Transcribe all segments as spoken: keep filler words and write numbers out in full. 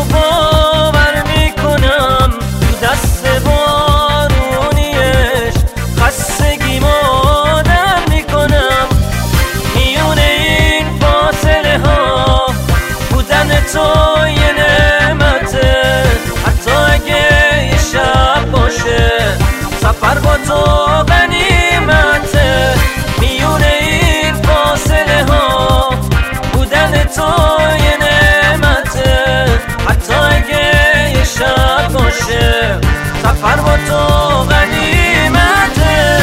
باور میکنم تو دست بارونیش خستگی مادر میکنم. میون این فاصله ها بودن تو یه نعمته، حتی اگه یه شب باشه سفر با تو غنیمته. میون این فاصله ها بودن تو یه نعمته، حتی اگه یه شب باشه سفر با تو غنیمته.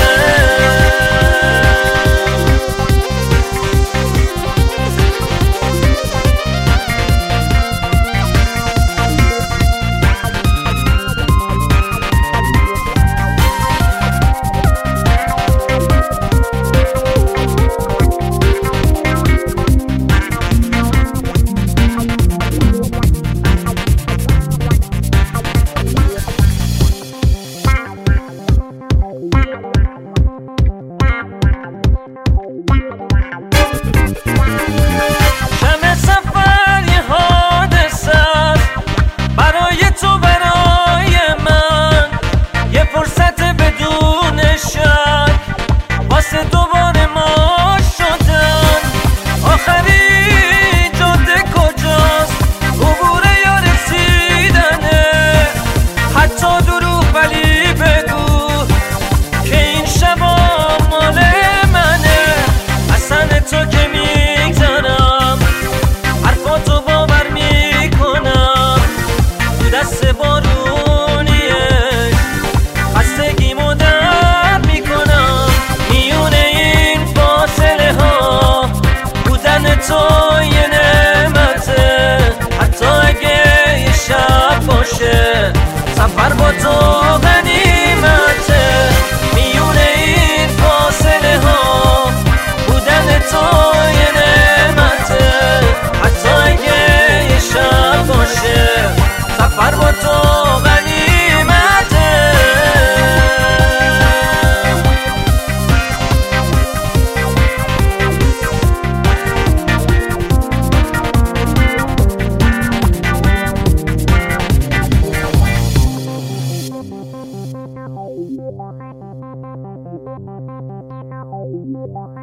تو یه نعمته، حتی اگه یه شب باشه سفر با تو غنیمته. میون این فاصله ها بودن تو یه نعمته، حتی اگه یه شب باشه سفر با تو غنیمته. Yeah.